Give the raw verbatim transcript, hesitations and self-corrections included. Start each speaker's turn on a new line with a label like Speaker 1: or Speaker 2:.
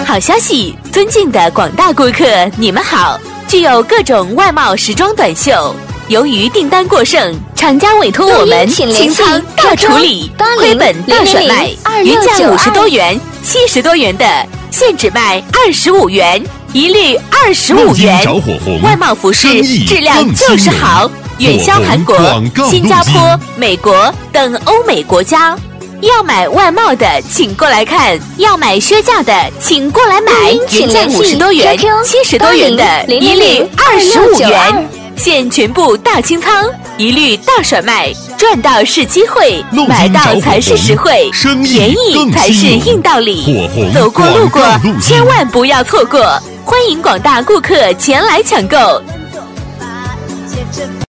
Speaker 1: 好消息，尊敬的广大顾客，你们好！具有各种外贸时装短袖，由于订单过剩，厂家委托我们清仓大处理，亏本大甩卖，原价五十多元、七十多元的，现只卖二十五元，一律二十五元。外贸服饰质量就是好，远销韩国、新加坡、美国等欧美国家。要买外贸的，请过来看；要买削价的，请过来买。原价五十多元、七十多元的，一律二十五元。现全部大清仓，一律大甩卖，赚到是机会，买到才是实惠，便宜才是硬道理。走过路过，千万不要错过！欢迎广大顾客前来抢购。